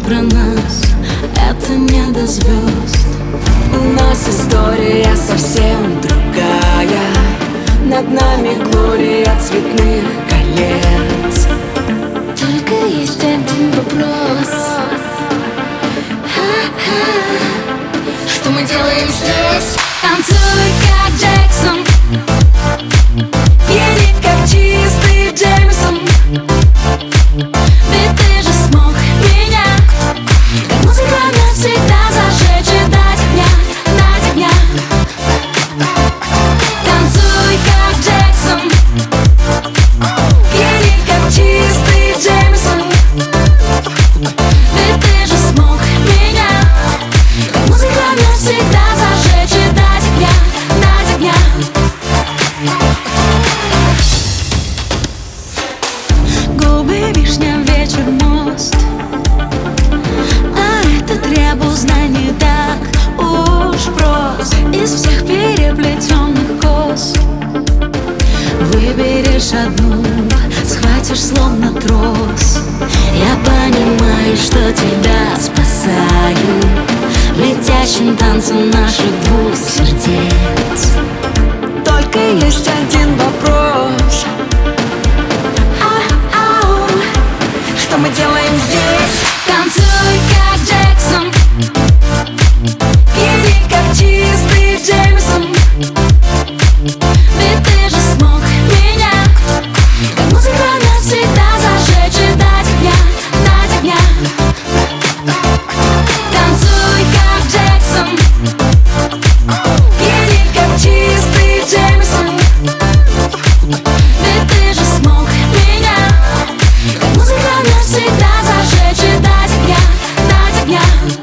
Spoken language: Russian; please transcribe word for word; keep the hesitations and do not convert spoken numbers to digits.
про нас, это не до звезд. У нас история совсем другая, над нами глория цветных колец. Только есть один вопрос: что мы делаем здесь? Танцуй как Джексон, пьяни как чистый Джеймсон. Ведь ты же смог меня, как музыка навсегда зажечь и дать огня, дать огня. Танцуй как Джексон, пьяни как чистый Джеймсон. Ведь ты же смог меня, как музыка навсегда зажечь и дать огня, дать огня. Губы, вишня, вечер, мост. А этот рябу знаний так уж прост. Из всех переплетенных кос выберешь одну, схватишь словно трос. Я понимаю, что тебя спасаю в летящем танце наших двух сердец. Только есть один вопрос: что мы делаем здесь? Танцуй как Джексон, пьяни как чистый Джеймсон. Ведь ты же смог меня, как музыка навсегда зажечь и дать огня, дать огня. Танцуй как Джексон, пьяни как чистый Джеймсон. Ведь ты же смог меня, как музыка навсегда зажечь и дать огня, дать огня.